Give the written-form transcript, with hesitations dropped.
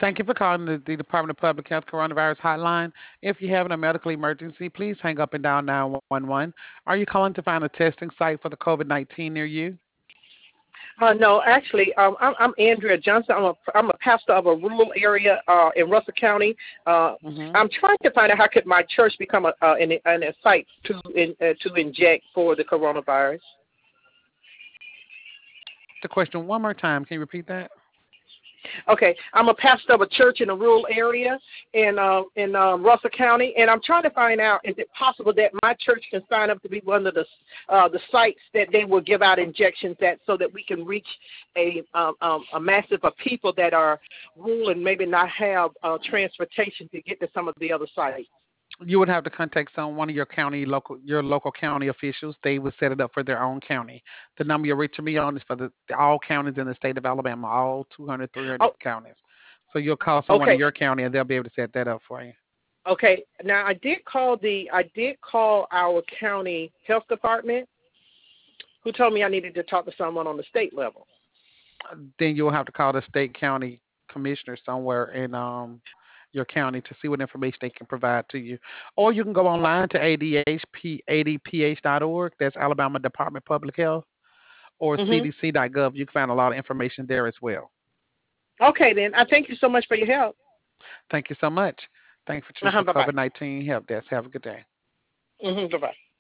Thank you for calling the Department of Public Health Coronavirus Hotline. If you're having a medical emergency, please hang up and dial 911. Are you calling to find a testing site for the COVID-19 near you? No, actually, I'm Andrea Johnson. I'm a pastor of a rural area in Russell County. Hmm. I'm trying to find out how could my church become a site to inject for the coronavirus. The question one more time. Can you repeat that? Okay, I'm a pastor of a church in a rural area in Russell County, and I'm trying to find out is it possible that my church can sign up to be one of the sites that they will give out injections at, so that we can reach a massive of people that are rural and maybe not have transportation to get to some of the other sites. You would have to contact one of your local county officials. They would set it up for their own county. The number you're reaching me on is for all counties in the state of Alabama, all 200, 300 Oh, counties. So you'll call someone in okay, your county and they'll be able to set that up for you. okay. Now I did call our county health department, who told me I needed to talk to someone on the state level. Then you'll have to call the state county commissioner somewhere in your county to see what information they can provide to you. Or you can go online to adph.org. That's Alabama Department of Public Health, or Mhm. cdc.gov. You can find a lot of information there as well. Okay, then. I thank you so much for your help. Thank you so much. Thanks for choosing Bye bye. COVID-19 Help Desk. Have a good day. Bye bye.